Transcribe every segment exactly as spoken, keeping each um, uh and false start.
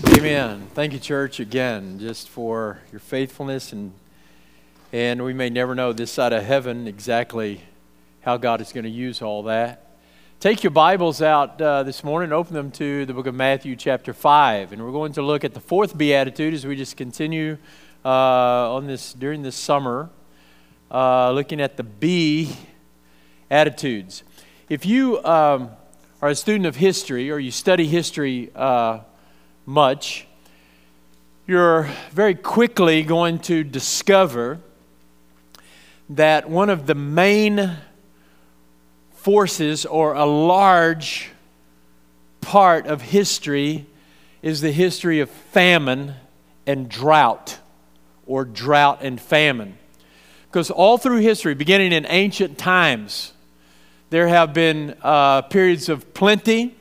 Amen. Thank you, church, again, just for your faithfulness. And and we may never know this side of heaven exactly how God is going to use all that. Take your Bibles out uh, this morning and open them to the book of Matthew chapter five. And we're going to look at the fourth beatitude as we just continue uh, on this during this summer, uh, looking at the B attitudes. If you um, are a student of history or you study history uh, much, you're very quickly going to discover that one of the main forces or a large part of history is the history of famine and drought, or drought and famine. Because all through history, beginning in ancient times, there have been uh, periods of plenty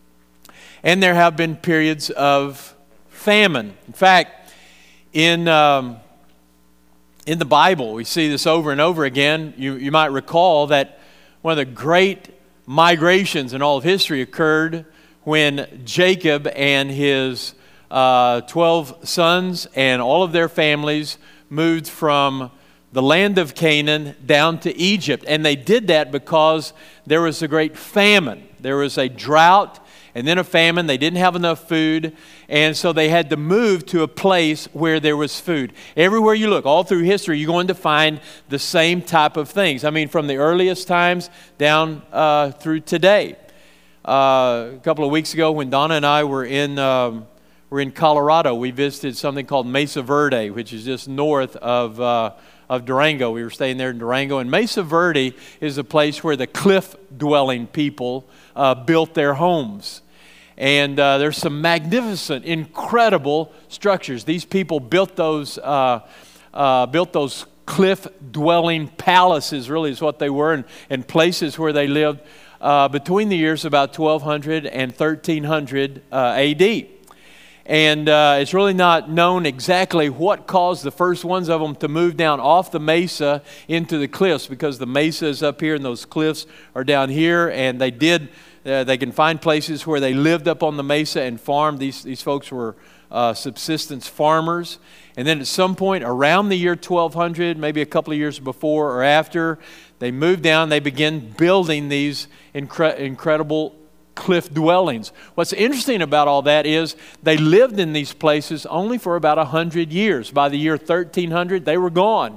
and there have been periods of famine. In fact, in um, in the Bible, we see this over and over again. You, you might recall that one of the great migrations in all of history occurred when Jacob and his uh, twelve sons and all of their families moved from the land of Canaan down to Egypt. And they did that because there was a great famine. There was a drought and then a famine. They didn't have enough food, and so they had to move to a place where there was food. Everywhere you look, all through history, you're going to find the same type of things. I mean, from the earliest times down uh, through today. Uh, a couple of weeks ago, when Donna and I were in um, were in Colorado, we visited something called Mesa Verde, which is just north of uh, of Durango. We were staying there in Durango, and Mesa Verde is a place where the cliff-dwelling people uh, built their homes. And uh, there's some magnificent, incredible structures. These people built those, uh, uh, built those cliff-dwelling palaces. Really, is what they were, and, and places where they lived uh, between the years about twelve hundred and thirteen hundred uh, A D. And uh, it's really not known exactly what caused the first ones of them to move down off the mesa into the cliffs, because the mesa is up here and those cliffs are down here, and they did. Uh, they can find places where they lived up on the mesa and farmed. These, these folks were uh, subsistence farmers. And then at some point around the year twelve hundred, maybe a couple of years before or after, they moved down. They began building these incre- incredible cliff dwellings. What's interesting about all that is they lived in these places only for about one hundred years. By the year thirteen hundred, they were gone.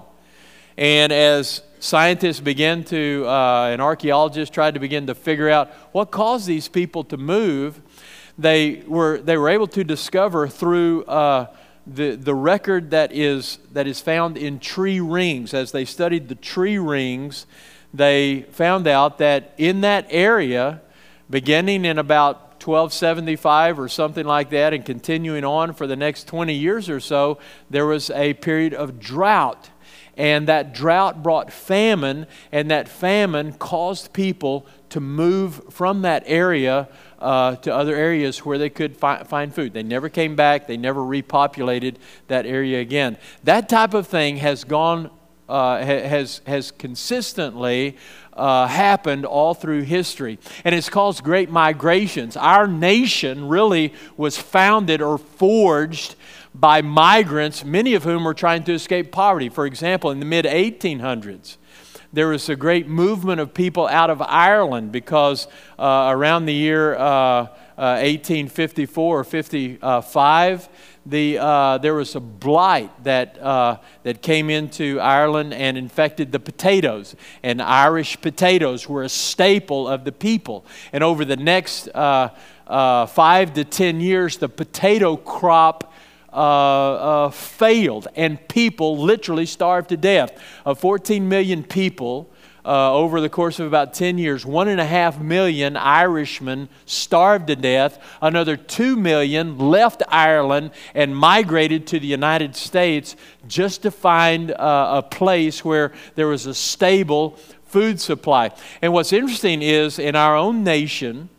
And as scientists began to, uh, and archaeologists tried to begin to figure out what caused these people to move, they were they were able to discover through uh, the the record that is that is found in tree rings. As they studied the tree rings, they found out that in that area, beginning in about twelve seventy-five or something like that, and continuing on for the next twenty years or so, there was a period of drought. And that drought brought famine, and that famine caused people to move from that area uh, to other areas where they could fi- find food. They never came back. They never repopulated that area again. That type of thing has gone, uh, ha- has has consistently uh, happened all through history, and it's caused great migrations. Our nation really was founded or forged by migrants, many of whom were trying to escape poverty. For example, in the mid eighteen hundreds, there was a great movement of people out of Ireland because uh, around the year uh, uh, eighteen fifty-four or fifty-five, the uh, there was a blight that uh, that came into Ireland and infected the potatoes. And Irish potatoes were a staple of the people. And over the next uh, uh, five to ten years, the potato crop Uh, uh, failed, and people literally starved to death. Of fourteen million people uh, over the course of about ten years, one and a half million Irishmen starved to death. Another two million left Ireland and migrated to the United States just to find uh, a place where there was a stable food supply. And what's interesting is, in our own nation,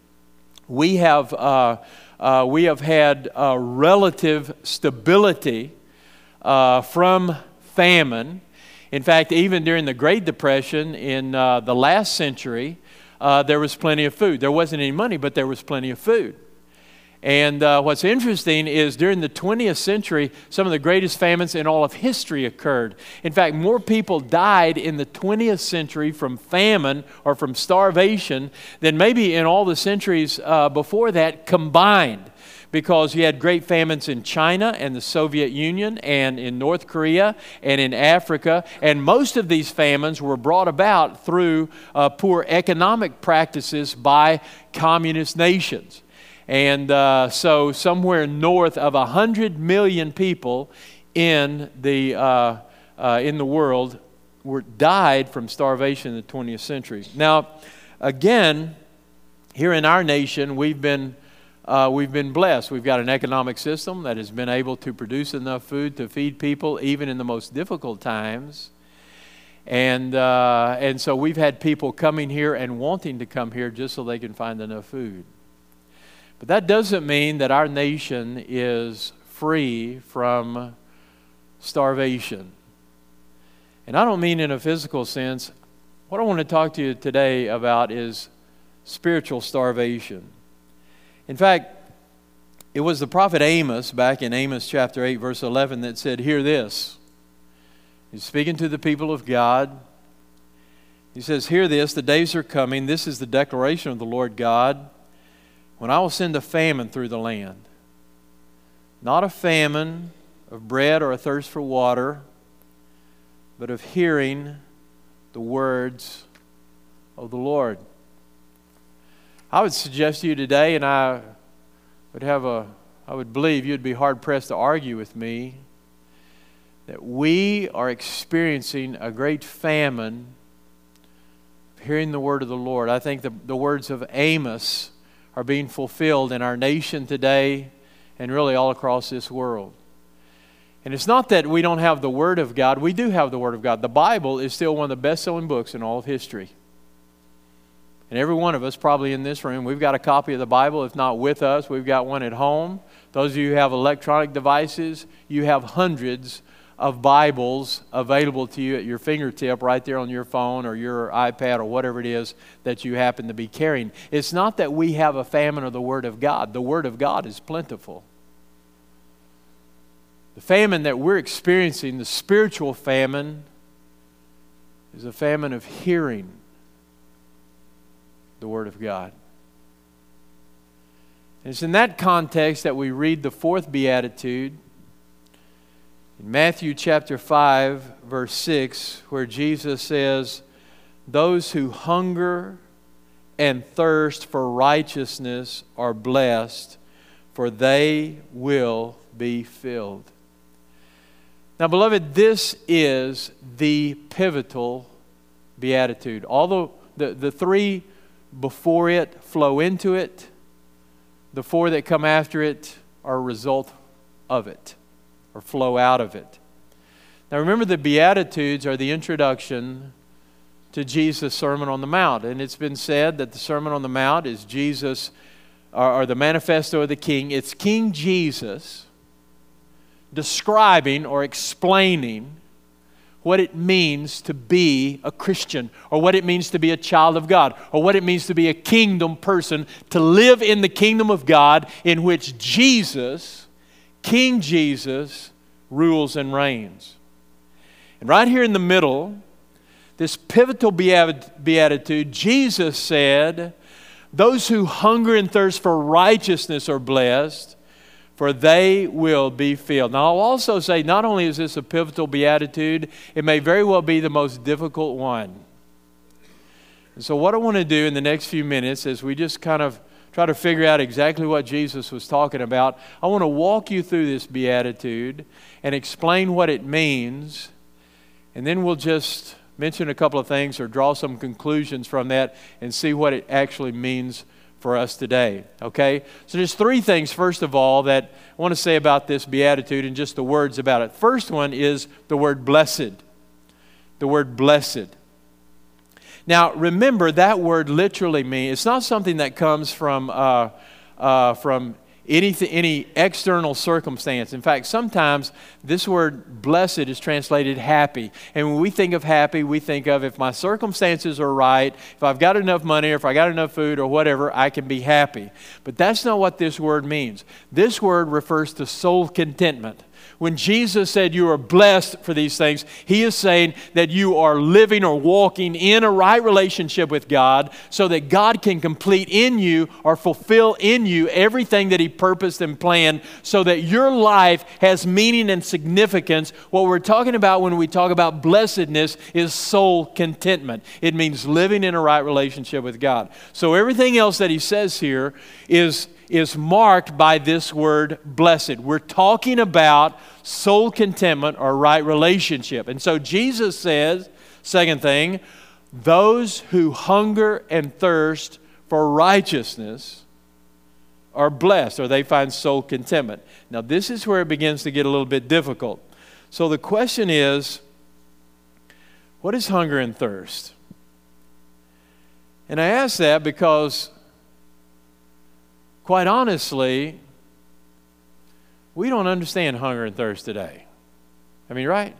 we have uh, Uh, we have had uh, relative stability uh, from famine. In fact, even during the Great Depression in uh, the last century, uh, there was plenty of food. There wasn't any money, but there was plenty of food. And uh, what's interesting is during the twentieth century, some of the greatest famines in all of history occurred. In fact, more people died in the twentieth century from famine or from starvation than maybe in all the centuries uh, before that combined. Because you had great famines in China and the Soviet Union and in North Korea and in Africa. And most of these famines were brought about through uh, poor economic practices by communist nations. And uh, so somewhere north of one hundred million people in the, uh, uh, in the world were, died from starvation in the twentieth century. Now, again, here in our nation, we've been, uh, we've been blessed. We've got an economic system that has been able to produce enough food to feed people even in the most difficult times. And, uh, and so we've had people coming here and wanting to come here just so they can find enough food. But that doesn't mean that our nation is free from starvation. And I don't mean in a physical sense. What I want to talk to you today about is spiritual starvation. In fact, it was the prophet Amos back in Amos chapter eight verse eleven that said, "Hear this." He's speaking to the people of God. He says, "Hear this, the days are coming. This is the declaration of the Lord God. When I will send a famine through the land, not a famine of bread or a thirst for water, but of hearing the words of the Lord." I would suggest to you today, and I would have a, I would believe you'd be hard pressed to argue with me, that we are experiencing a great famine of hearing the word of the Lord. I think the, the words of Amos are being fulfilled in our nation today and really all across this world. And it's not that we don't have the Word of God. We do have the Word of God. The Bible is still one of the best-selling books in all of history. And every one of us probably in this room, we've got a copy of the Bible. If not with us, we've got one at home. Those of you who have electronic devices, you have hundreds of Bibles available to you at your fingertip right there on your phone or your iPad or whatever it is that you happen to be carrying. It's not that we have a famine of the Word of God. The Word of God is plentiful. The famine that we're experiencing, the spiritual famine, is a famine of hearing the Word of God. And it's in that context that we read the fourth beatitude in Matthew chapter five, verse six, where Jesus says, "Those who hunger and thirst for righteousness are blessed, for they will be filled." Now, beloved, this is the pivotal beatitude. Although the, the three before it flow into it, the four that come after it are a result of it, or flow out of it. Now remember, the Beatitudes are the introduction to Jesus' Sermon on the Mount. And it's been said that the Sermon on the Mount is Jesus, or, or the manifesto of the King. It's King Jesus describing or explaining what it means to be a Christian, or what it means to be a child of God, or what it means to be a kingdom person, to live in the kingdom of God in which Jesus, King Jesus, rules and reigns. And right here in the middle, this pivotal beatitude, Jesus said, "Those who hunger and thirst for righteousness are blessed, for they will be filled." Now, I'll also say, not only is this a pivotal beatitude, it may very well be the most difficult one. And so what I want to do in the next few minutes as we just kind of try to figure out exactly what Jesus was talking about, I want to walk you through this beatitude and explain what it means, and then we'll just mention a couple of things or draw some conclusions from that and see what it actually means for us today. Okay? So there's three things, first of all, that I want to say about this beatitude and just the words about it. First one is the word blessed. The word blessed. Now, remember, that word literally means, it's not something that comes from, uh, uh, from anything, any external circumstance. In fact, sometimes this word blessed is translated happy. And when we think of happy, we think of if my circumstances are right, if I've got enough money, or if I got enough food or whatever, I can be happy. But that's not what this word means. This word refers to soul contentment. When Jesus said you are blessed for these things, He is saying that you are living or walking in a right relationship with God so that God can complete in you or fulfill in you everything that He purposed and planned so that your life has meaning and significance. What we're talking about when we talk about blessedness is soul contentment. It means living in a right relationship with God. So everything else that He says here is is marked by this word blessed. We're talking about soul contentment or right relationship. And so Jesus says, second thing, those who hunger and thirst for righteousness are blessed, or they find soul contentment. Now this is where it begins to get a little bit difficult. So the question is, what is hunger and thirst? And I ask that because quite honestly, we don't understand hunger and thirst today. I mean, right?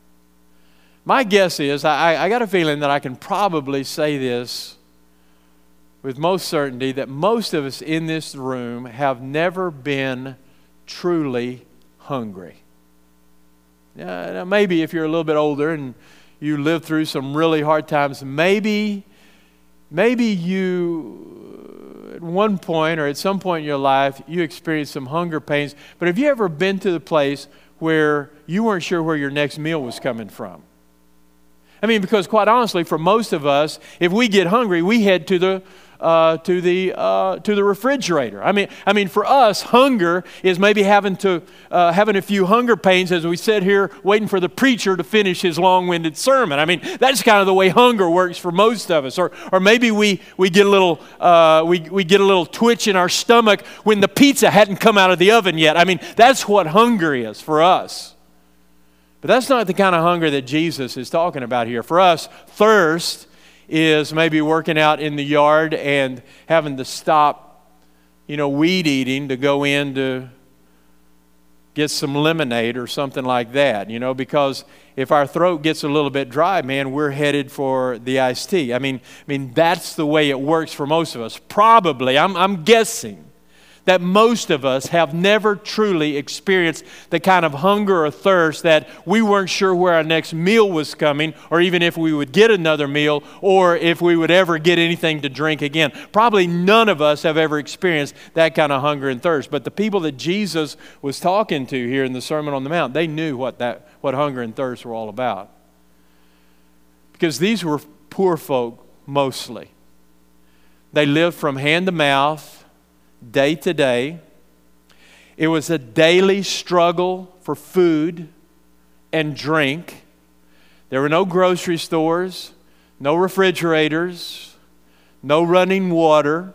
My guess is, I, I got a feeling that I can probably say this with most certainty, that most of us in this room have never been truly hungry. Now, maybe if you're a little bit older and you lived through some really hard times, maybe, maybe you... at one point or at some point in your life, you experienced some hunger pains. But have you ever been to the place where you weren't sure where your next meal was coming from? I mean, because quite honestly, for most of us, if we get hungry, we head to the uh, to the uh, to the refrigerator. I mean, I mean, for us, hunger is maybe having to uh, having a few hunger pains as we sit here waiting for the preacher to finish his long-winded sermon. I mean, that's kind of the way hunger works for most of us. Or or maybe we we get a little uh, we we get a little twitch in our stomach when the pizza hadn't come out of the oven yet. I mean, that's what hunger is for us. But that's not the kind of hunger that Jesus is talking about here. For us, thirst is maybe working out in the yard and having to stop, you know, weed eating to go in to get some lemonade or something like that, you know, because if our throat gets a little bit dry, man, we're headed for the iced tea. I mean, I mean that's the way it works for most of us. Probably, I'm, I'm guessing, that most of us have never truly experienced the kind of hunger or thirst that we weren't sure where our next meal was coming, or even if we would get another meal, or if we would ever get anything to drink again. Probably none of us have ever experienced that kind of hunger and thirst. But the people that Jesus was talking to here in the Sermon on the Mount, they knew what that what hunger and thirst were all about. Because these were poor folk mostly. They lived from hand to mouth, day to day. It was a daily struggle for food and drink. There were no grocery stores, no refrigerators, no running water.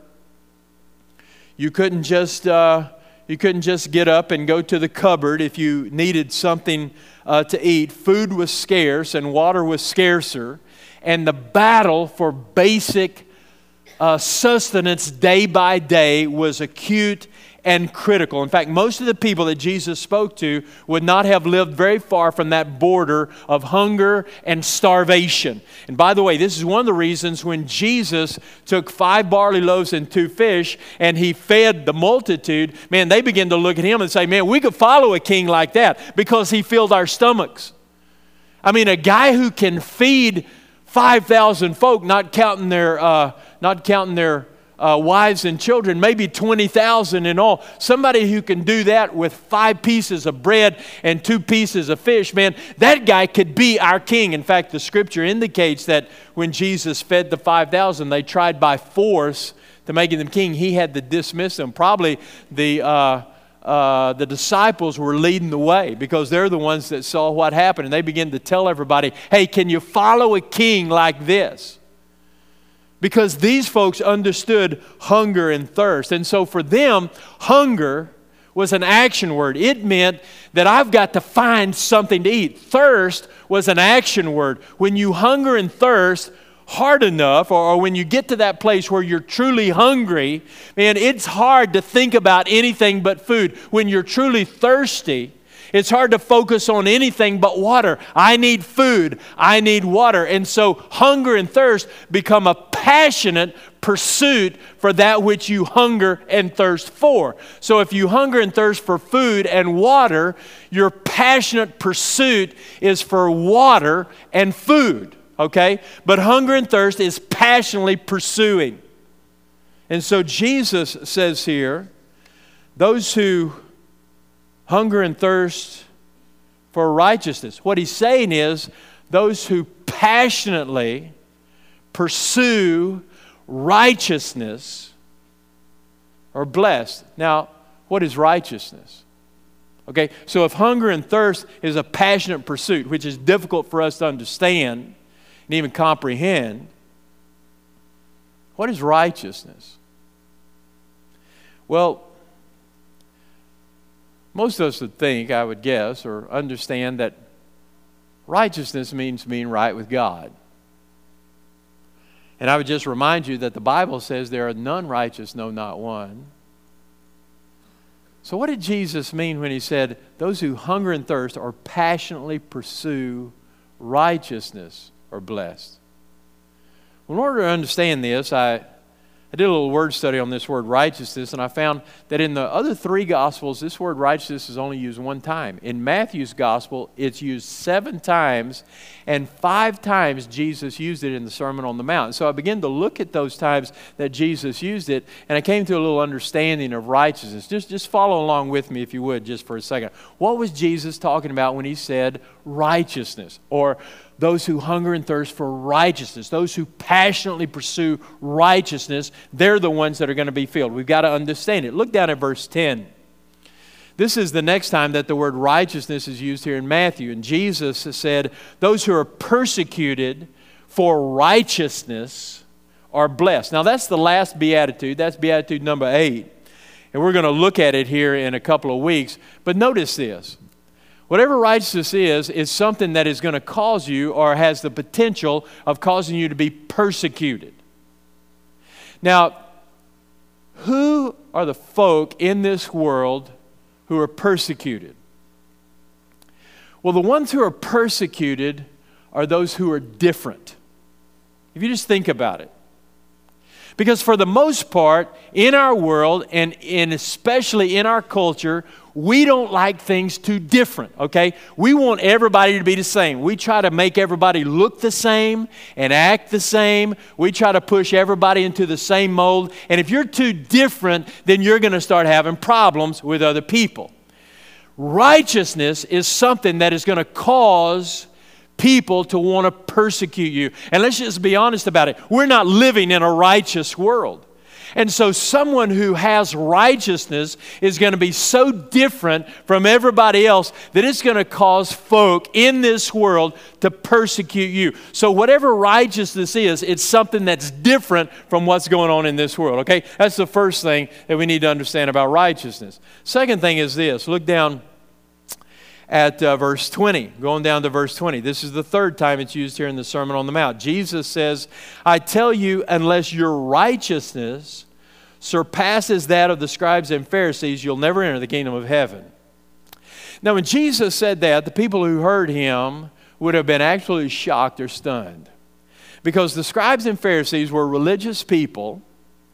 You couldn't just uh, you couldn't just get up and go to the cupboard if you needed something uh, to eat. Food was scarce and water was scarcer, and the battle for basic Uh, sustenance day by day was acute and critical. In fact, most of the people that Jesus spoke to would not have lived very far from that border of hunger and starvation. And by the way, this is one of the reasons when Jesus took five barley loaves and two fish and He fed the multitude, man, they began to look at Him and say, man, we could follow a king like that because He filled our stomachs. I mean, a guy who can feed five thousand folk, not counting their uh, not counting their uh, wives and children, maybe twenty thousand in all. Somebody who can do that with five pieces of bread and two pieces of fish, man, that guy could be our king. In fact, the scripture indicates that when Jesus fed the five thousand, they tried by force to make him king. He had to dismiss them. Probably the uh, Uh, the disciples were leading the way because they're the ones that saw what happened, and they began to tell everybody, hey, can you follow a king like this? Because these folks understood hunger and thirst. And so for them, hunger was an action word. It meant that I've got to find something to eat. Thirst was an action word. When you hunger and thirst, hard enough, or, or when you get to that place where you're truly hungry, man, it's hard to think about anything but food. When you're truly thirsty, it's hard to focus on anything but water. I need food. I need water. And so hunger and thirst become a passionate pursuit for that which you hunger and thirst for. So if you hunger and thirst for food and water, your passionate pursuit is for water and food, okay? But hunger and thirst is passionately pursuing. And so Jesus says here, those who hunger and thirst for righteousness. What he's saying is those who passionately pursue righteousness are blessed. Now, what is righteousness? Okay, so if hunger and thirst is a passionate pursuit, which is difficult for us to understand and even comprehend, what is righteousness? Well, most of us would think, I would guess, or understand that righteousness means being right with God. And I would just remind you that the Bible says there are none righteous, no, not one. So what did Jesus mean when he said, those who hunger and thirst or passionately pursue righteousness are blessed? Well, in order to understand this, I I did a little word study on this word righteousness, and I found that in the other three Gospels, this word righteousness is only used one time. In Matthew's Gospel, it's used seven times, and five times Jesus used it in the Sermon on the Mount. So I began to look at those times that Jesus used it, and I came to a little understanding of righteousness. Just, just follow along with me, if you would, just for a second. What was Jesus talking about when he said righteousness, or those who hunger and thirst for righteousness, those who passionately pursue righteousness, they're the ones that are going to be filled. We've got to understand it. Look down at verse ten. This is the next time that the word righteousness is used here in Matthew. And Jesus said, those who are persecuted for righteousness are blessed. Now that's the last beatitude. That's beatitude number eight. And we're going to look at it here in a couple of weeks. But notice this. Whatever righteousness is, is something that is going to cause you or has the potential of causing you to be persecuted. Now, who are the folk in this world who are persecuted? Well, the ones who are persecuted are those who are different. If you just think about it. Because for the most part, in our world, and in especially in our culture, we don't like things too different, okay? We want everybody to be the same. We try to make everybody look the same and act the same. We try to push everybody into the same mold. And if you're too different, then you're going to start having problems with other people. Righteousness is something that is going to cause people to want to persecute you. And let's just be honest about it. We're not living in a righteous world. And so someone who has righteousness is going to be so different from everybody else that it's going to cause folk in this world to persecute you. So whatever righteousness is, it's something that's different from what's going on in this world. Okay? That's the first thing that we need to understand about righteousness. Second thing is this. Look down at uh, verse twenty, going down to verse twenty. This is the third time it's used here in the Sermon on the Mount. Jesus says, I tell you, unless your righteousness surpasses that of the scribes and Pharisees, you'll never enter the kingdom of heaven. Now, when Jesus said that, the people who heard him would have been absolutely shocked or stunned. Because the scribes and Pharisees were religious people,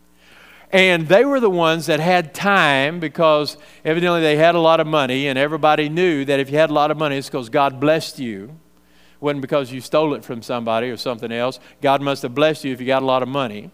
and they were the ones that had time because evidently they had a lot of money, and everybody knew that if you had a lot of money, it's because God blessed you. It wasn't because you stole it from somebody or something else. God must have blessed you if you got a lot of money.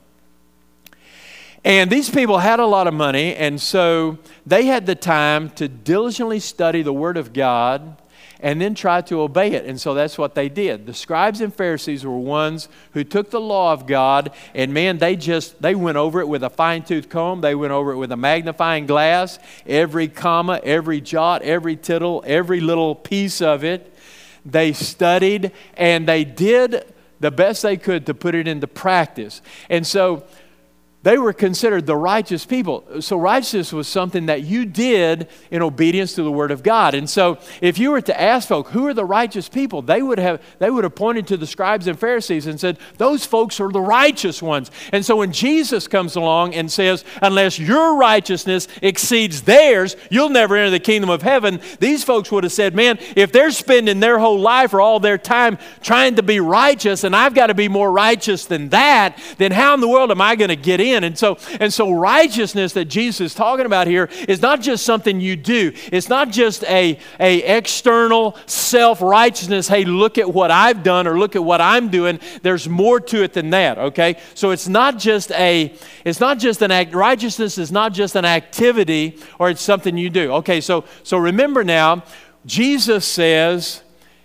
And these people had a lot of money, and so they had the time to diligently study the Word of God and then try to obey it. And so that's what they did. The scribes and Pharisees were ones who took the law of God, and man, they just, they went over it with a fine-tooth comb. They went over it with a magnifying glass. Every comma, every jot, every tittle, every little piece of it. They studied, and they did the best they could to put it into practice. And so They were considered the righteous people. So righteousness was something that you did in obedience to the Word of God. And so if you were to ask folk, who are the righteous people? They would have they would have pointed to the scribes and Pharisees and said, those folks are the righteous ones. And so when Jesus comes along and says, unless your righteousness exceeds theirs, you'll never enter the kingdom of heaven, these folks would have said, man, if they're spending their whole life or all their time trying to be righteous and I've got to be more righteous than that, then how in the world am I going to get in? And so, and so righteousness that Jesus is talking about here is not just something you do. It's not just a, a external self-righteousness. Hey, look at what I've done or look at what I'm doing. There's more to it than that, okay? So it's not just a, it's not just an act, righteousness is not just an activity or it's something you do. Okay, so, so remember now, Jesus says,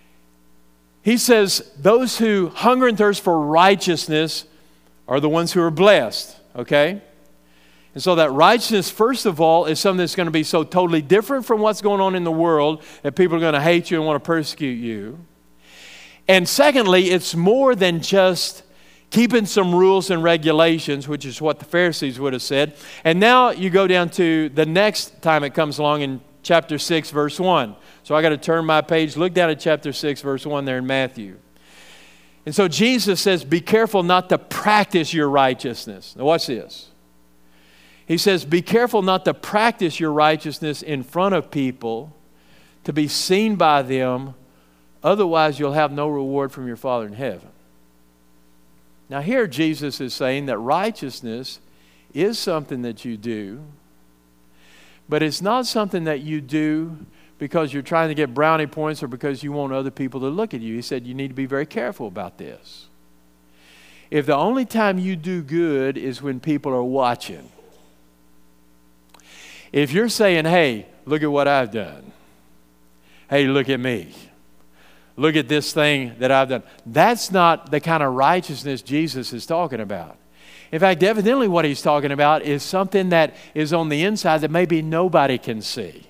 He says, those who hunger and thirst for righteousness are the ones who are blessed. Okay? And so that righteousness, first of all, is something that's going to be so totally different from what's going on in the world that people are going to hate you and want to persecute you. And secondly, it's more than just keeping some rules and regulations, which is what the Pharisees would have said. And now you go down to the next time it comes along in chapter six, verse one. So I got to turn my page, look down at chapter six, verse one there in Matthew. And so Jesus says, be careful not to practice your righteousness. Now watch this. He says, be careful not to practice your righteousness in front of people to be seen by them. Otherwise, you'll have no reward from your Father in heaven. Now here Jesus is saying that righteousness is something that you do, but it's not something that you do because you're trying to get brownie points or because you want other people to look at you. He said you need to be very careful about this. If the only time you do good is when people are watching, if you're saying, hey, look at what I've done. Hey, look at me. Look at this thing that I've done. That's not the kind of righteousness Jesus is talking about. In fact, evidently what he's talking about is something that is on the inside that maybe nobody can see.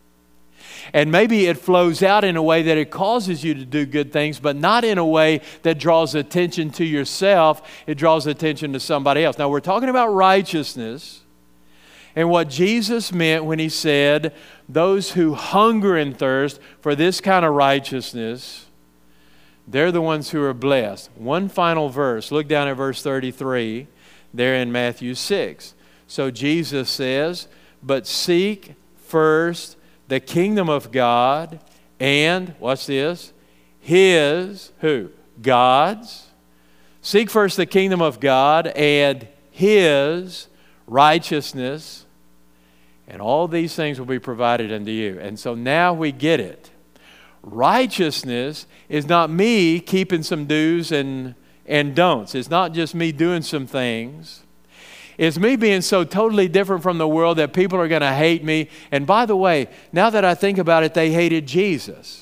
And maybe it flows out in a way that it causes you to do good things, but not in a way that draws attention to yourself. It draws attention to somebody else. Now, we're talking about righteousness and what Jesus meant when he said, those who hunger and thirst for this kind of righteousness, they're the ones who are blessed. One final verse. Look down at verse thirty-three there in Matthew six. So Jesus says, but seek first the kingdom of God and, watch this, His, who? God's. Seek first the kingdom of God and His righteousness, and all these things will be provided unto you. And so now we get it. Righteousness is not me keeping some do's and, and don'ts. It's not just me doing some things. It's me being so totally different from the world that people are going to hate me. And by the way, now that I think about it, they hated Jesus.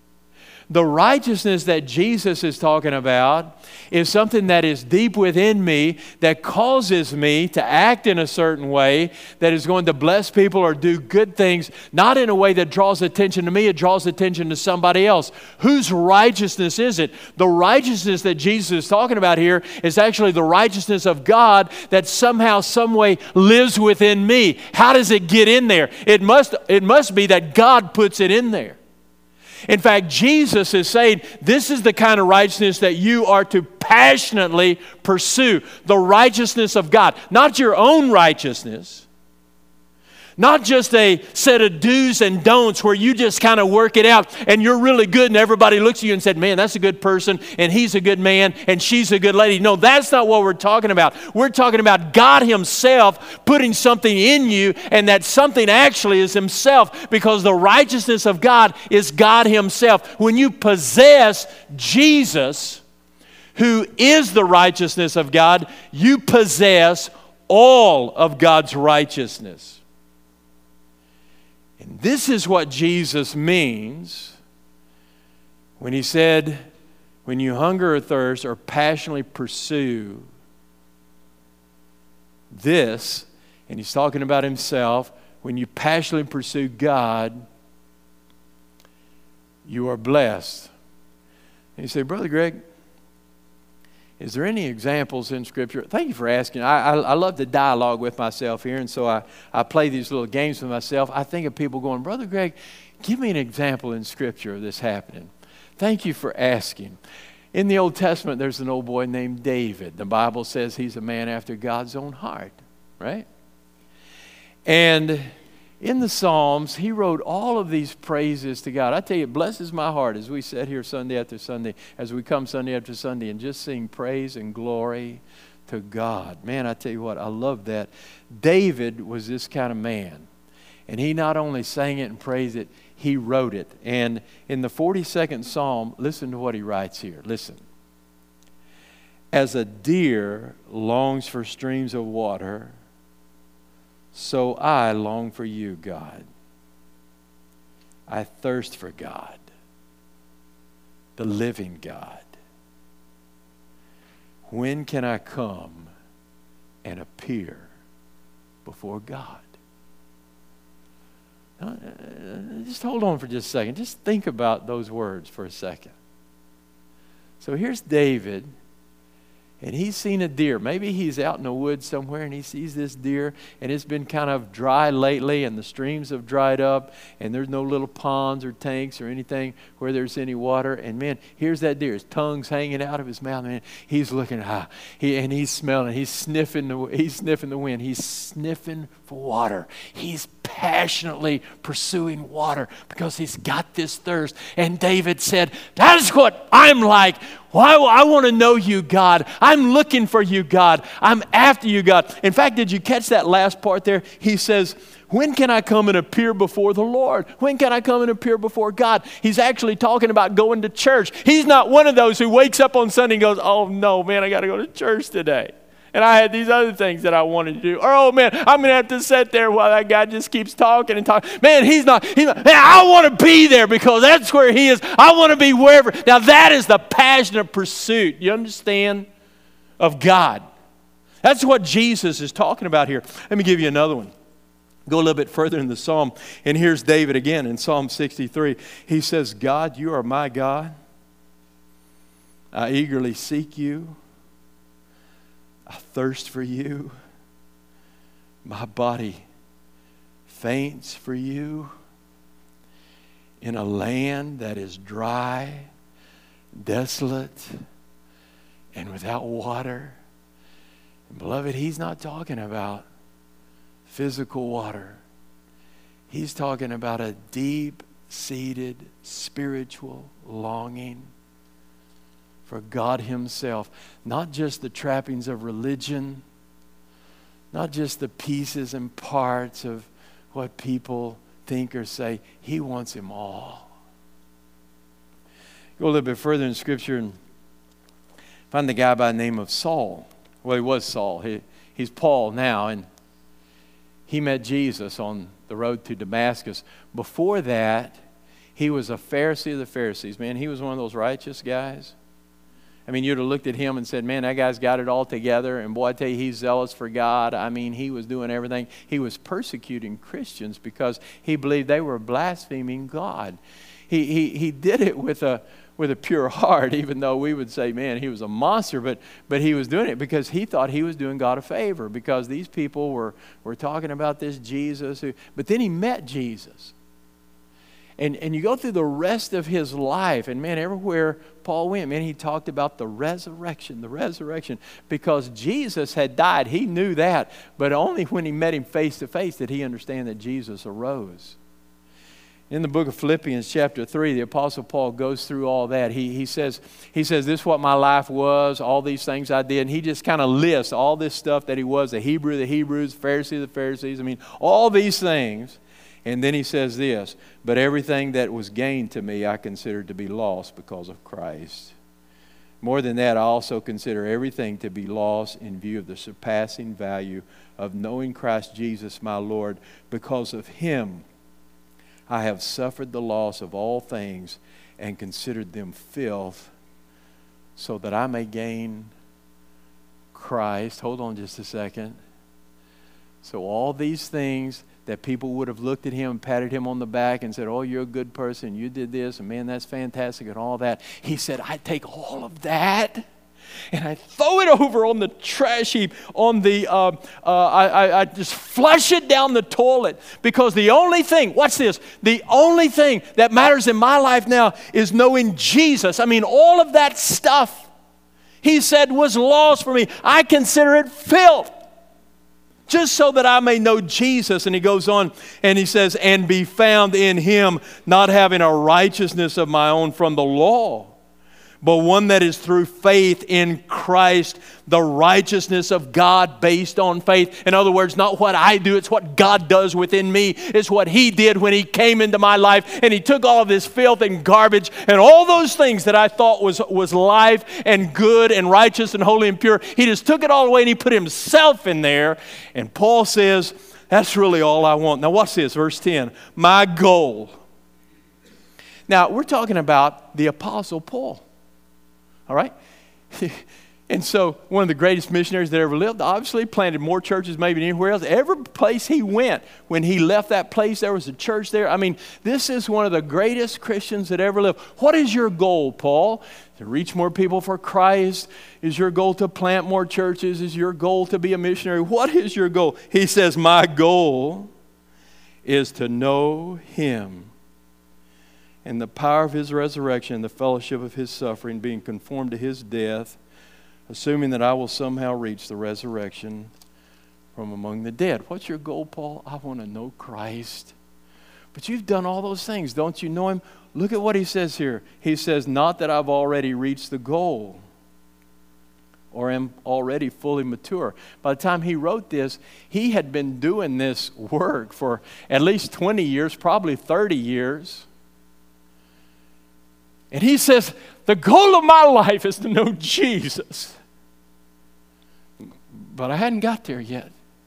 The righteousness that Jesus is talking about is something that is deep within me that causes me to act in a certain way that is going to bless people or do good things, not in a way that draws attention to me, it draws attention to somebody else. Whose righteousness is it? The righteousness that Jesus is talking about here is actually the righteousness of God that somehow, some way lives within me. How does it get in there? It must, it must be that God puts it in there. In fact, Jesus is saying this is the kind of righteousness that you are to passionately pursue. The righteousness of God. Not your own righteousness. Not just a set of do's and don'ts where you just kind of work it out and you're really good and everybody looks at you and said, man, that's a good person and he's a good man and she's a good lady. No, that's not what we're talking about. We're talking about God Himself putting something in you, and that something actually is Himself, because the righteousness of God is God Himself. When you possess Jesus, who is the righteousness of God, you possess all of God's righteousness. And this is what Jesus means when He said, when you hunger or thirst or passionately pursue this, and He's talking about Himself, when you passionately pursue God, you are blessed. And you say, Brother Greg, Is there any examples in Scripture? Thank you for asking. I, I, I love to dialogue with myself here, and so I, I play these little games with myself. I think of people going, Brother Greg, give me an example in Scripture of this happening. Thank you for asking. In the Old Testament, there's an old boy named David. The Bible says he's a man after God's own heart, right? And in the Psalms, he wrote all of these praises to God. I tell you, it blesses my heart as we sit here Sunday after Sunday, as we come Sunday after Sunday and just sing praise and glory to God. Man, I tell you what, I love that. David was this kind of man. And he not only sang it and praised it, he wrote it. And in the forty-second Psalm, listen to what he writes here. Listen. As a deer longs for streams of water, so I long for you, God. I thirst for God, the living God. When can I come and appear before God? Now, just hold on for just a second. Just think about those words for a second. So here's David. And he's seen a deer. Maybe he's out in the woods somewhere and he sees this deer, and it's been kind of dry lately and the streams have dried up and there's no little ponds or tanks or anything where there's any water. And man, here's that deer. His tongue's hanging out of his mouth. Man, he's looking high. He, and he's smelling. He's sniffing the, he's sniffing the wind. He's sniffing for water. He's passionately pursuing water because he's got this thirst. And David said, that's what I'm like. Why? I want to know you, God. I'm looking for you, God. I'm after you, God. In fact, did you catch that last part there? He says, when can I come and appear before the Lord? When can I come and appear before God? He's actually talking about going to church. He's not one of those who wakes up on Sunday and goes, oh no, man, I got to go to church today. And I had these other things that I wanted to do. Or, oh, man, I'm going to have to sit there while that guy just keeps talking and talking. Man, he's not. He's not. Man, I want to be there because that's where he is. I want to be wherever. Now, that is the passionate pursuit, you understand, of God. That's what Jesus is talking about here. Let me give you another one. Go a little bit further in the psalm. And here's David again in Psalm sixty-three. He says, God, you are my God. I eagerly seek you. I thirst for you. My body faints for you in a land that is dry, desolate, and without water. And beloved, he's not talking about physical water. He's talking about a deep-seated spiritual longing for God himself. Not just the trappings of religion, not just the pieces and parts of what people think or say. He wants him all. Go a little bit further in Scripture and find the guy by the name of Saul. Well, he was Saul. He, he's Paul now, and he met Jesus on the road to Damascus. Before that, he was a Pharisee of the Pharisees. Man, he was one of those righteous guys. I mean, you'd have looked at him and said, man, that guy's got it all together. And boy, I tell you, he's zealous for God. I mean, he was doing everything. He was persecuting Christians because he believed they were blaspheming God. He, he, he did it with a, with a pure heart, even though we would say, man, he was a monster. But, but he was doing it because he thought he was doing God a favor because these people were, were talking about this Jesus. Who, but then he met Jesus. And, and you go through the rest of his life, and man, everywhere Paul went, man, he talked about the resurrection, the resurrection, because Jesus had died. He knew that, but only when he met him face to face did he understand that Jesus arose. In the book of Philippians chapter three, the Apostle Paul goes through all that. He, he says, he says, this is what my life was, all these things I did. And he just kind of lists all this stuff that he was, the Hebrew of the Hebrews, Pharisee of the Pharisees. I mean, all these things. And then he says this, but everything that was gained to me I considered to be lost because of Christ. More than that, I also consider everything to be lost in view of the surpassing value of knowing Christ Jesus my Lord. Because of him I have suffered the loss of all things and considered them filth so that I may gain Christ. Hold on just a second. So all these things that people would have looked at him and patted him on the back and said, oh, you're a good person, you did this, and man, that's fantastic and all that. He said, I take all of that and I throw it over on the trash heap, on the, uh, uh, I, I, I just flush it down the toilet, because the only thing, watch this, the only thing that matters in my life now is knowing Jesus. I mean, all of that stuff, he said, was lost for me. I consider it filth, just so that I may know Jesus. And he goes on and he says, and be found in him, not having a righteousness of my own from the law, but one that is through faith in Christ, the righteousness of God based on faith. In other words, not what I do, it's what God does within me. It's what he did when he came into my life, and he took all of this filth and garbage and all those things that I thought was, was life and good and righteous and holy and pure. He just took it all away and he put himself in there. And Paul says, that's really all I want. Now watch this, verse ten. My goal. Now we're talking about the Apostle Paul. All right? And so one of the greatest missionaries that ever lived, obviously planted more churches maybe than anywhere else. Every place he went, when he left that place, there was a church there. I mean, this is one of the greatest Christians that ever lived. What is your goal, Paul? To reach more people for Christ? Is your goal to plant more churches? Is your goal to be a missionary? What is your goal? He says, my goal is to know him and the power of his resurrection, the fellowship of his suffering, being conformed to his death, assuming that I will somehow reach the resurrection from among the dead. What's your goal, Paul? I want to know Christ. But you've done all those things. Don't you know him? Look at what he says here. He says, not that I've already reached the goal or am already fully mature. By the time he wrote this, he had been doing this work for at least twenty years, probably thirty years. And he says, the goal of my life is to know Jesus. But I hadn't got there yet.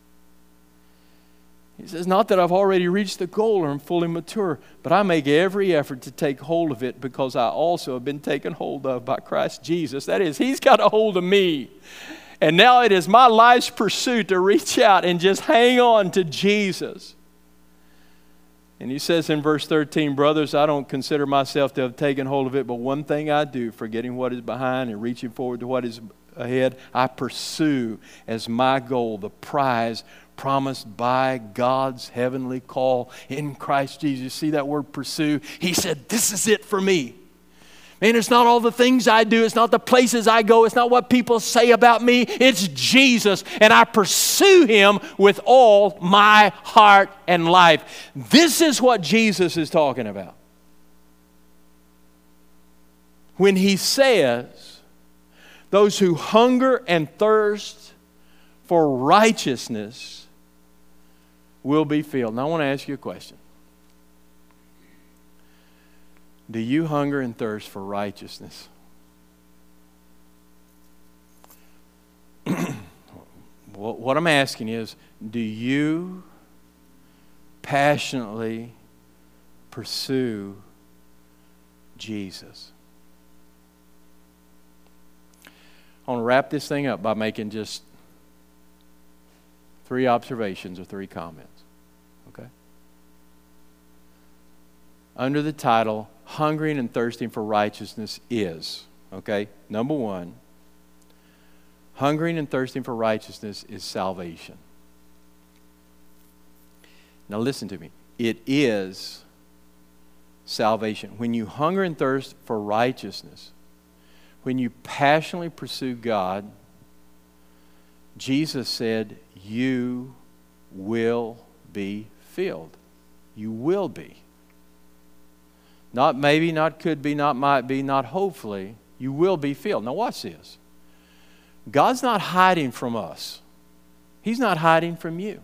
He says, not that I've already reached the goal or am fully mature, but I make every effort to take hold of it, because I also have been taken hold of by Christ Jesus. That is, he's got a hold of me. And now it is my life's pursuit to reach out and just hang on to Jesus. And he says in verse thirteen, brothers, I don't consider myself to have taken hold of it, but one thing I do, forgetting what is behind and reaching forward to what is ahead, I pursue as my goal the prize promised by God's heavenly call in Christ Jesus. See that word pursue? He said, this is it for me. Man, it's not all the things I do. It's not the places I go. It's not what people say about me. It's Jesus. And I pursue him with all my heart and life. This is what Jesus is talking about. When he says, those who hunger and thirst for righteousness will be filled. Now I want to ask you a question. Do you hunger and thirst for righteousness? What I'm asking is, do you passionately pursue Jesus? I want to wrap this thing up by making just three observations or three comments. Okay? Under the title, hungering and thirsting for righteousness is, okay, number one, hungering and thirsting for righteousness is salvation. Now listen to me. It is salvation. When you hunger and thirst for righteousness, when you passionately pursue God, Jesus said, you will be filled. You will be. Not maybe, not could be, not might be, not hopefully. You will be filled. Now watch this. God's not hiding from us. He's not hiding from you.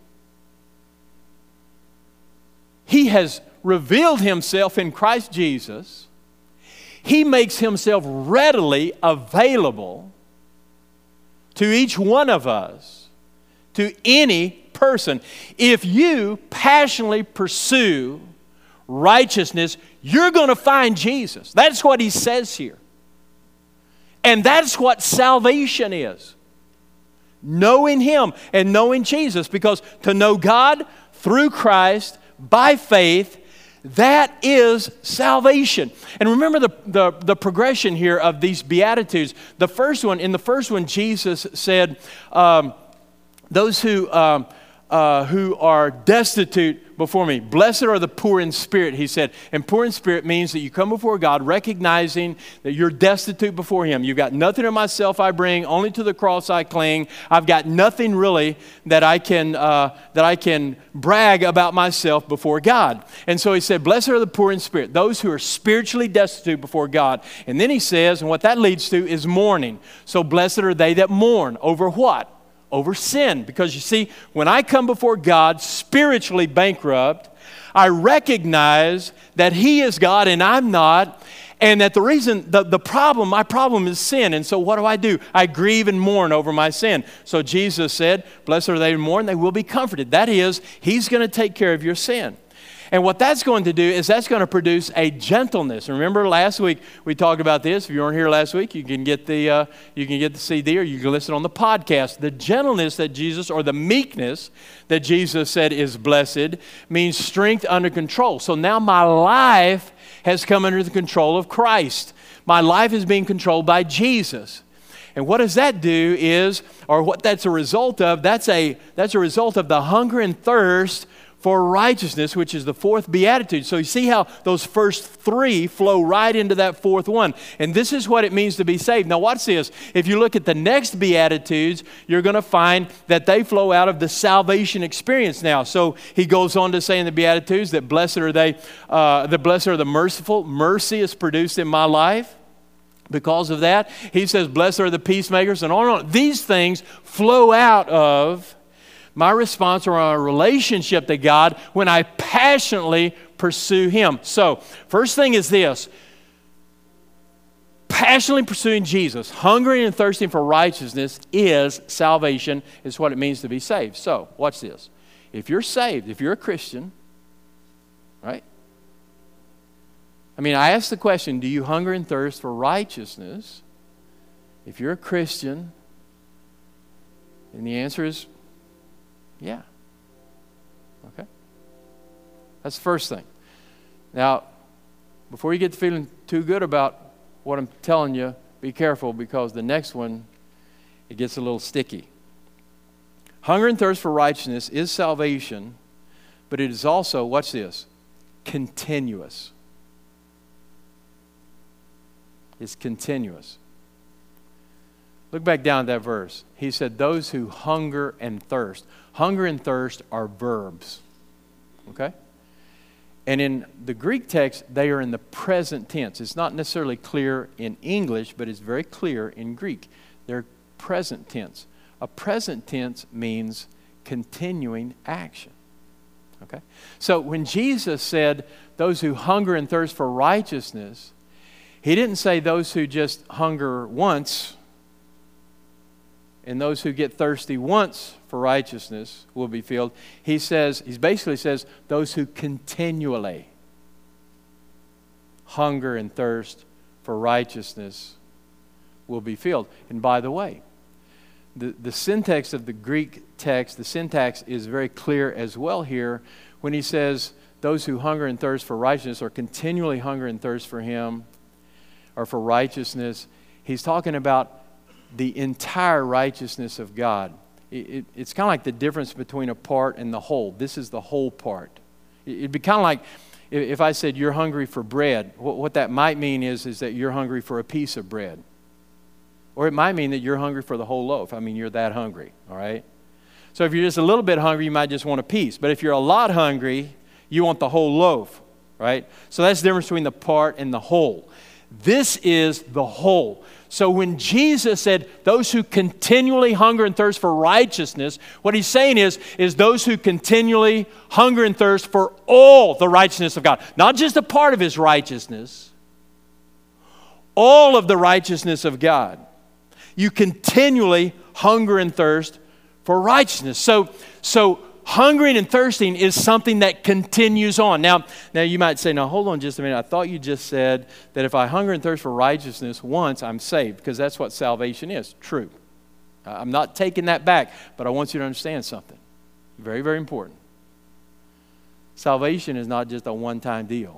He has revealed himself in Christ Jesus. He makes himself readily available to each one of us, to any person. If you passionately pursue righteousness, you're going to find Jesus. That's what he says here. And that's what salvation is. Knowing him and knowing Jesus. Because to know God through Christ by faith, That is salvation. And remember the, the, the progression here of these Beatitudes. The first one, in the first one, Jesus said, um, those who, um, uh, who are destitute before me, blessed are the poor in spirit, he said. And poor in spirit means that you come before God recognizing that you're destitute before him. You've got nothing of myself I bring, only to the cross I cling. I've got nothing really that I can uh, that I can brag about myself before God. And so he said, blessed are the poor in spirit, those who are spiritually destitute before God. And then he says, and what that leads to is mourning. So blessed are they that mourn. Over what? Over sin. Because you see, when I come before God spiritually bankrupt, I recognize that he is God and I'm not, and that the reason, the, the problem, my problem is sin. And so what do I do? I grieve and mourn over my sin. So Jesus said, blessed are they who mourn, they will be comforted. That is, he's going to take care of your sin. And what that's going to do is that's going to produce a gentleness. Remember last week we talked about this. If you weren't here last week, you can get the uh, you can get the C D or you can listen on the podcast. The gentleness that Jesus, or the meekness that Jesus said is blessed, means strength under control. So now my life has come under the control of Christ. My life is being controlled by Jesus. And what does that do is, or what that's a result of, that's a that's a result of the hunger and thirst for righteousness, which is the fourth beatitude. So you see how those first three flow right into that fourth one. And this is what it means to be saved. Now watch this. If you look at the next beatitudes, you're going to find that they flow out of the salvation experience now. So he goes on to say in the beatitudes that blessed are they, uh, the blessed are the merciful. Mercy is produced in my life. Because of that, he says, blessed are the peacemakers, and on and on. These things flow out of my response or our relationship to God when I passionately pursue him. So, first thing is this. Passionately pursuing Jesus, hungering and thirsting for righteousness is salvation, is what it means to be saved. So, watch this. If you're saved, if you're a Christian, right? I mean, I ask the question, do you hunger and thirst for righteousness? If you're a Christian, and the answer is yeah. Okay? That's the first thing. Now, before you get to feeling too good about what I'm telling you, be careful, because the next one, it gets a little sticky. Hunger and thirst for righteousness is salvation, but it is also, watch this, continuous. It's continuous. Look back down at that verse. He said, those who hunger and thirst. Hunger and thirst are verbs. Okay? And in the Greek text, they are in the present tense. It's not necessarily clear in English, but it's very clear in Greek. They're present tense. A present tense means continuing action. Okay? So when Jesus said, those who hunger and thirst for righteousness, he didn't say those who just hunger once, and those who get thirsty once for righteousness will be filled. He says, he basically says, those who continually hunger and thirst for righteousness will be filled. And by the way, the, the syntax of the Greek text, the syntax is very clear as well here when he says, those who hunger and thirst for righteousness or continually hunger and thirst for him or for righteousness. He's talking about the entire righteousness of God. It, it, it's kind of like the difference between a part and the whole. This is the whole part. It, it'd be kind of like if, if I said you're hungry for bread. What, what that might mean is, is that you're hungry for a piece of bread. Or it might mean that you're hungry for the whole loaf. I mean, you're that hungry, all right? So if you're just a little bit hungry, you might just want a piece. But if you're a lot hungry, you want the whole loaf, right? So that's the difference between the part and the whole. This is the whole. So when Jesus said, those who continually hunger and thirst for righteousness, what he's saying is, is those who continually hunger and thirst for all the righteousness of God. Not just a part of his righteousness, all of the righteousness of God. You continually hunger and thirst for righteousness. So, so hungering and thirsting is something that continues on. Now, now you might say, now hold on just a minute. I thought you just said that if I hunger and thirst for righteousness once, I'm saved, because that's what salvation is. True. I'm not taking that back, but I want you to understand something. Very, very important. salvation is not just a one-time deal.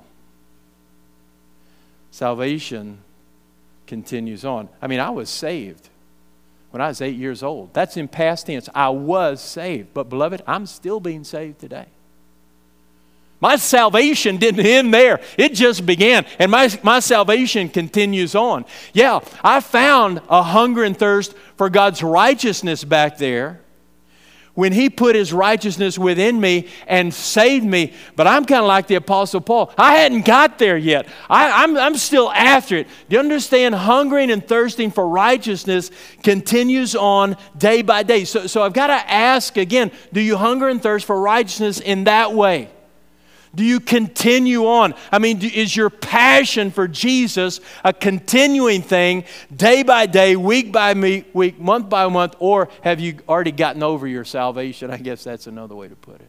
Salvation continues on. I mean, I was saved when I was eight years old. That's in past tense. I was saved. But beloved, I'm still being saved today. My salvation didn't end there. It just began. And my, my salvation continues on. Yeah, I found a hunger and thirst for God's righteousness back there when He put His righteousness within me and saved me. But I'm kind of like the Apostle Paul. I hadn't got there yet. I, I'm, I'm still after it. Do you understand? Hungering and thirsting for righteousness continues on day by day. So, so I've got to ask again, do you hunger and thirst for righteousness in that way? Do you continue on? I mean, is your passion for Jesus a continuing thing day by day, week by week, month by month, or have you already gotten over your salvation? I guess that's another way to put it.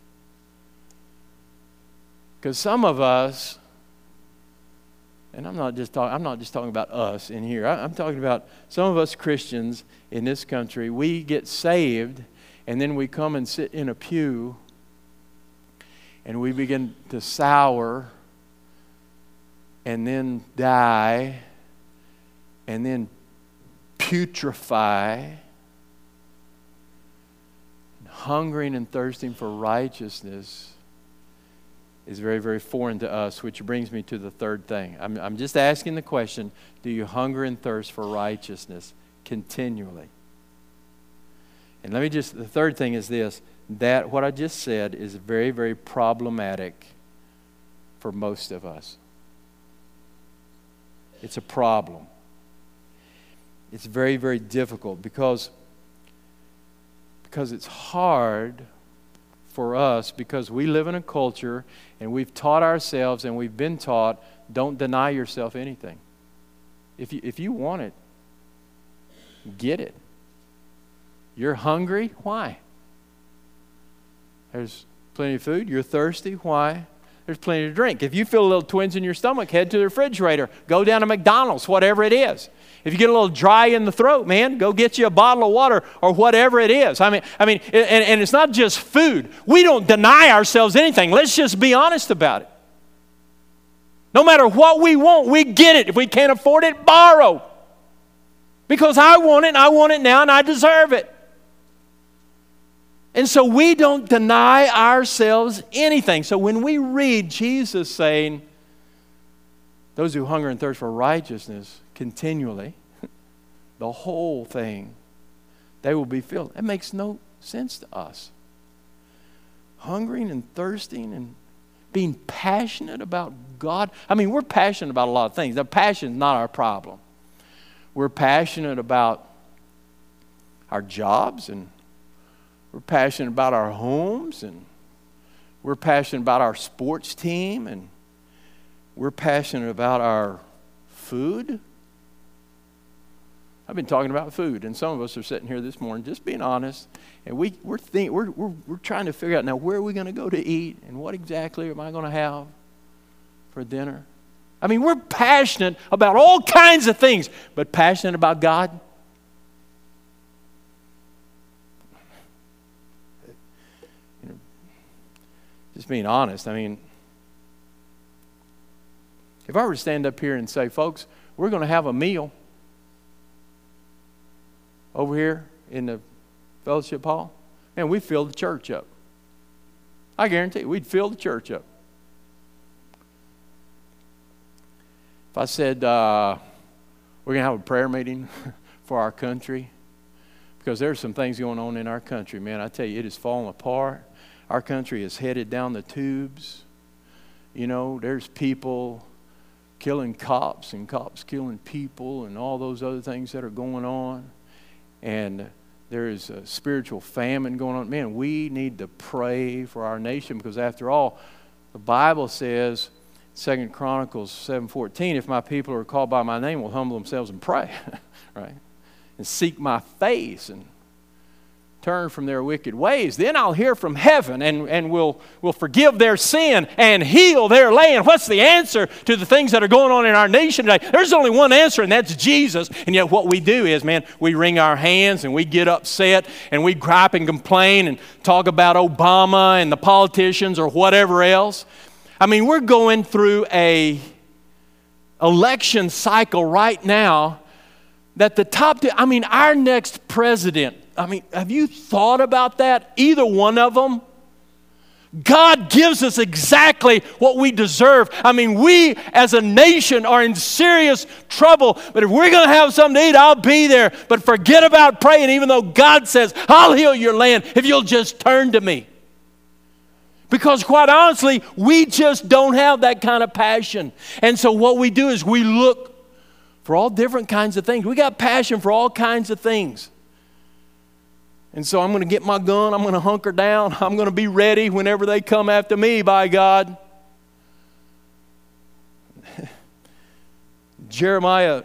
Because some of us, and I'm not just talking, I'm not just talking about us in here. I'm talking about some of us Christians in this country. We get saved, and then we come and sit in a pew, and we begin to sour, and then die, and then putrefy, hungering and thirsting for righteousness is very, very foreign to us, which brings me to the third thing. I'm, I'm just asking the question, do you hunger and thirst for righteousness continually? And let me just, the third thing is this, that what I just said is very, very problematic for most of us. It's a problem. It's very, very difficult because, because it's hard for us because we live in a culture and we've taught ourselves and we've been taught, don't deny yourself anything. If you, if you want it, get it. You're hungry? Why? There's plenty of food. You're thirsty. Why? There's plenty to drink. If you feel a little twinge in your stomach, head to the refrigerator. Go down to McDonald's, whatever it is. If you get a little dry in the throat, man, go get you a bottle of water or whatever it is. I mean, I mean, and, and it's not just food. We don't deny ourselves anything. Let's just be honest about it. No matter what we want, we get it. If we can't afford it, borrow. Because I want it, and I want it now, and I deserve it. And so we don't deny ourselves anything. So when we read Jesus saying, those who hunger and thirst for righteousness continually, the whole thing, they will be filled. It makes no sense to us. Hungering and thirsting and being passionate about God. I mean, we're passionate about a lot of things. The passion is not our problem. We're passionate about our jobs, and we're passionate about our homes, and we're passionate about our sports team, and we're passionate about our food. I've been talking about food, and some of us are sitting here this morning just being honest, and we, we're, think, we're, we're, we're trying to figure out now where are we going to go to eat, and what exactly am I going to have for dinner? I mean, we're passionate about all kinds of things, but passionate about God? You know, just being honest, I mean, if I were to stand up here and say, folks, we're going to have a meal over here in the fellowship hall, man, we'd fill the church up. I guarantee you, we'd fill the church up. If I said, uh, we're going to have a prayer meeting for our country, because there's some things going on in our country, man, I tell you, it is falling apart. Our country is headed down the tubes. You know, there's people killing cops and cops killing people and all those other things that are going on. And there is a spiritual famine going on. Man, we need to pray for our nation, because after all, the Bible says, Second Chronicles seven fourteen, if my people who are called by my name will humble themselves and pray, right? And seek my face and turn from their wicked ways, then I'll hear from heaven and, and we'll, we'll forgive their sin and heal their land. What's the answer to the things that are going on in our nation today? There's only one answer, and that's Jesus. And yet what we do is, man, we wring our hands and we get upset and we gripe and complain and talk about Obama and the politicians or whatever else. I mean, we're going through a election cycle right now that the top, I mean, our next president, I mean, have you thought about that? Either one of them? God gives us exactly what we deserve. I mean, we as a nation are in serious trouble. But if we're going to have something to eat, I'll be there. But forget about praying, even though God says, I'll heal your land if you'll just turn to me. Because quite honestly, we just don't have that kind of passion. And so what we do is we look for all different kinds of things. We got passion for all kinds of things. And so I'm going to get my gun. I'm going to hunker down. I'm going to be ready whenever they come after me, by God. Jeremiah,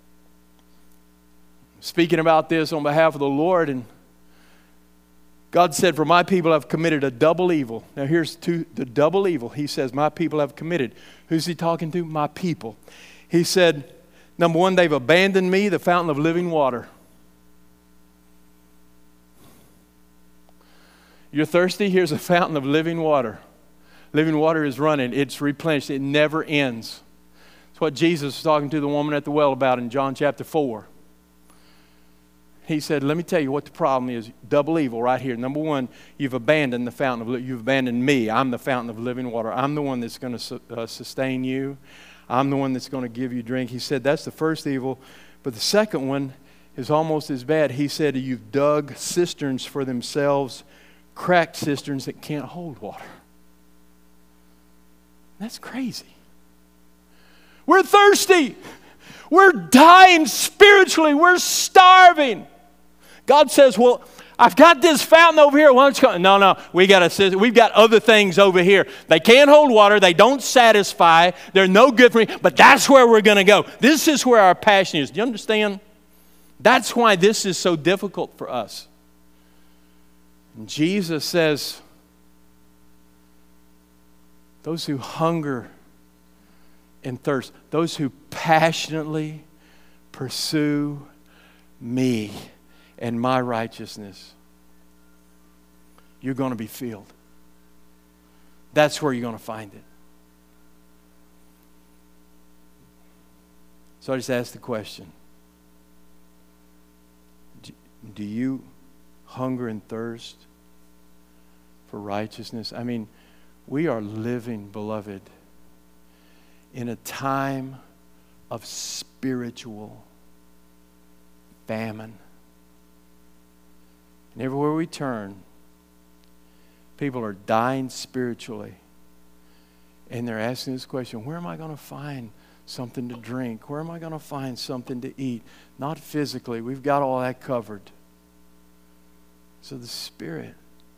speaking about this on behalf of the Lord, and God said, for my people have committed a double evil. Now here's two, the double evil. He says, my people have committed. Who's he talking to? My people. He said, number one, they've abandoned me, the fountain of living water. You're thirsty? Here's a fountain of living water. Living water is running. It's replenished. It never ends. It's what Jesus was talking to the woman at the well about in John chapter four. He said, let me tell you what the problem is. Double evil right here. Number one, you've abandoned the fountain of living. You've abandoned me. I'm the fountain of living water. I'm the one that's going to su- uh, sustain you. I'm the one that's going to give you drink. He said that's the first evil. But the second one is almost as bad. He said you've dug cisterns for themselves, cracked cisterns that can't hold water. That's crazy. We're thirsty. We're dying spiritually. We're starving. God says, well, I've got this fountain over here. Why don't you come? No, no, we got a, we've got other things over here. They can't hold water. They don't satisfy. They're no good for me. But that's where we're going to go. This is where our passion is. Do you understand? That's why this is so difficult for us. And Jesus says, those who hunger and thirst, those who passionately pursue me and my righteousness, you're going to be filled. That's where you're going to find it. So I just asked the question, do you hunger and thirst for righteousness? I mean, we are living, beloved, in a time of spiritual famine. And everywhere we turn, people are dying spiritually. And they're asking this question, where am I going to find something to drink? Where am I going to find something to eat? Not physically. We've got all that covered. So the Spirit.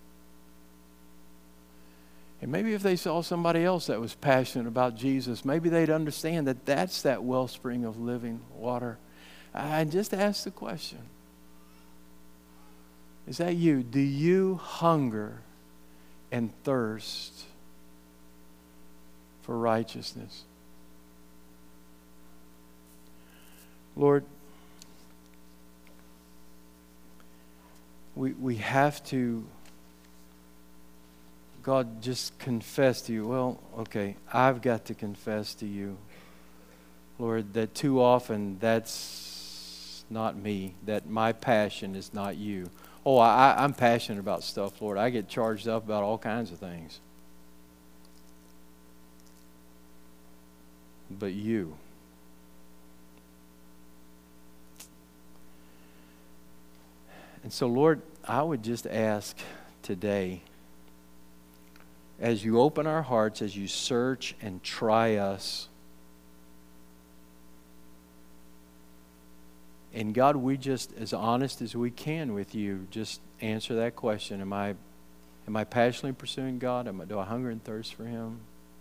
And maybe if they saw somebody else that was passionate about Jesus, maybe they'd understand that that's that wellspring of living water. I just ask the question, is that you? Do you hunger and thirst for righteousness? Lord, we we have to, God, just confess to you. Well, okay, I've got to confess to you, Lord, that too often that's not me, that my passion is not you. Oh, I, I'm passionate about stuff, Lord. I get charged up about all kinds of things. But you. And so, Lord, I would just ask today, as you open our hearts, as you search and try us, and God, we just, as honest as we can with you, just answer that question. Am I am I passionately pursuing God? Am I, do I hunger and thirst for Him?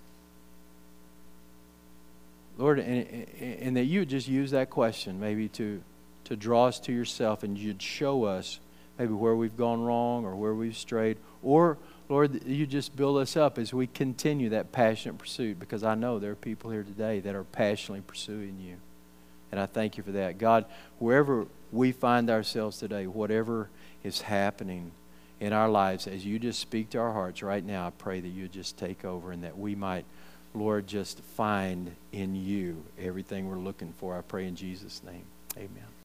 Lord, and, and that you would just use that question maybe to, to draw us to yourself, and you'd show us maybe where we've gone wrong or where we've strayed. Or, Lord, you just build us up as we continue that passionate pursuit, because I know there are people here today that are passionately pursuing you. And I thank you for that. God, wherever we find ourselves today, whatever is happening in our lives, as you just speak to our hearts right now, I pray that you just take over and that we might, Lord, just find in you everything we're looking for. I pray in Jesus' name. Amen.